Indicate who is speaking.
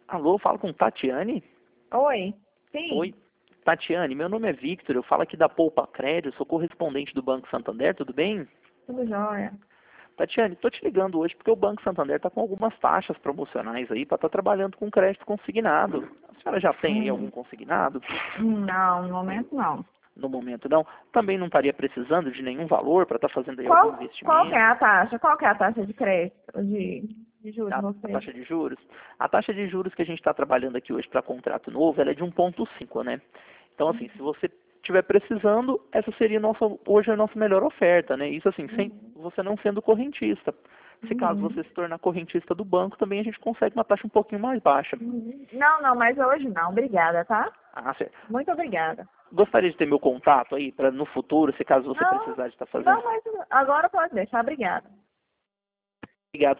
Speaker 1: Alô, falo com Tatiane?
Speaker 2: Oi, sim,
Speaker 1: Oi, Tatiane, meu nome é Victor, eu falo aqui da Poupa Crédito, sou correspondente do Banco Santander, tudo bem?
Speaker 2: tudo jóia.
Speaker 1: Tatiane, tô te ligando hoje porque o Banco Santander está com algumas taxas promocionais aí para estar trabalhando com crédito consignado. A senhora já tem aí algum
Speaker 2: Hum,
Speaker 1: consignado?
Speaker 2: não, no momento não.
Speaker 1: No momento não. Também não estaria precisando de nenhum valor para estar fazendo aí algum
Speaker 2: Qual que é
Speaker 1: investimento?
Speaker 2: a taxa? Qual que é a taxa de crédito, de juros de
Speaker 1: A
Speaker 2: vocês?
Speaker 1: taxa de juros? A taxa de juros que a gente está trabalhando aqui hoje para contrato novo, ela é de 1,5, né? Então, assim, se você estiver precisando, essa seria hoje a nossa melhor oferta, né? Isso assim, sem você não sendo correntista. Se caso
Speaker 2: Uhum.
Speaker 1: você se tornar correntista do banco, também a gente consegue uma taxa um pouquinho mais baixa.
Speaker 2: Não, não, mas hoje não. Obrigada, tá?
Speaker 1: Ah, certo.
Speaker 2: Muito obrigada.
Speaker 1: Gostaria de ter meu contato aí para no futuro, se caso você
Speaker 2: Não,
Speaker 1: precisar de estar fazendo.
Speaker 2: não, mas agora pode deixar. Obrigada.
Speaker 1: Obrigado.